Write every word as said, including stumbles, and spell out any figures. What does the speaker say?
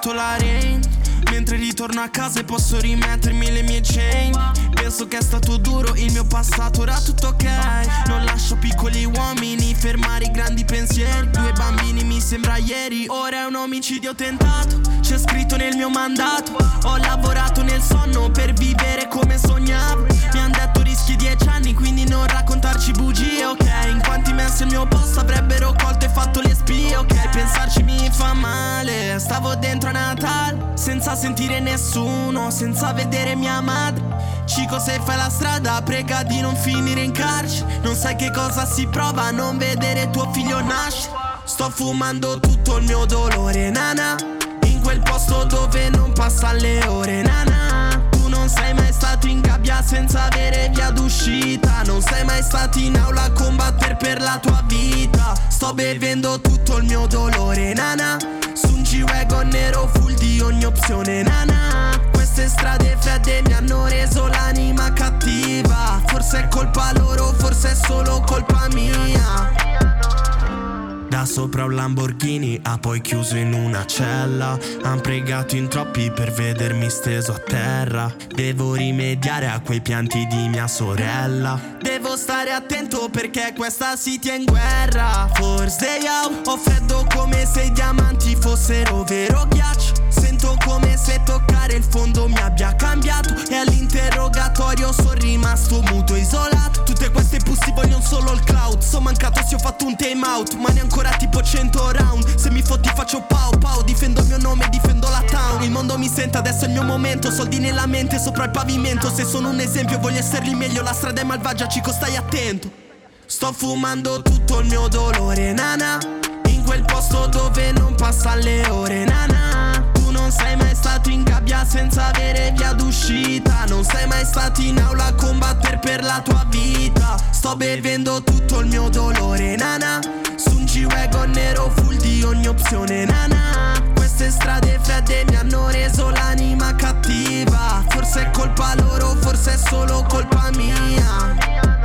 fatto la range. Mentre ritorno a casa e posso rimettermi le mie chain. Penso che è stato duro il mio passato, ora tutto ok. Non lascio piccoli uomini fermare i grandi pensieri. Due bambini mi sembra ieri, ora è un omicidio tentato. C'è scritto nel mio mandato. Ho lavorato nel sonno per vivere come sognavo. Mi han detto rischi dieci anni, quindi non raccontarci bugie, ok. In quanti messi al mio posto avrebbero colto e fatto le spie, ok. Pensarci mi fa male. Stavo dentro a Natale senza sentire nessuno, senza vedere mia madre. Cico, se fai la strada prega di non finire in carcere. Non sai che cosa si prova a non vedere tuo figlio nascere. Sto fumando tutto il mio dolore, nana, in quel posto dove non passano le ore, nana. Tu non sei mai stato in gabbia senza avere via d'uscita. Non sei mai stato in aula a combattere per la tua vita. Sto bevendo tutto il mio dolore, nana, su un G-Wagon nero full di ogni opzione, nana. Queste strade fredde mi hanno reso l'anima cattiva. Forse è colpa loro, forse è solo colpa mia. Da sopra un Lamborghini ha poi chiuso in una cella. Han pregato in troppi per vedermi steso a terra. Devo rimediare a quei pianti di mia sorella. Devo stare attento perché questa city è in guerra. Forse io ho freddo come se i diamanti fossero vero ghiaccio. Sento come se toccare il fondo mi abbia cambiato. E all'interrogatorio sono rimasto muto, isolato. Tutte queste pussy vogliono solo il cloud. So mancato se ho fatto un time out, ma ne ancora tipo cento round. Se mi fotti faccio pau pau. Difendo il mio nome, difendo la town. Il mondo mi sente, adesso è il mio momento. Soldi nella mente, sopra il pavimento. Se sono un esempio voglio esserli meglio. La strada è malvagia, Cico, stai attento. Sto fumando tutto il mio dolore, nana, in quel posto dove non passano le ore, nana. Tu non sei mai stato in gabbia senza avere via d'uscita. Non sei mai stato in aula a combattere per la tua vita. Sto bevendo tutto il mio dolore, nana, su un G-Wagon nero full di ogni opzione, nana. Queste strade fredde mi hanno reso l'anima cattiva. Forse è colpa loro, forse è solo colpa mia.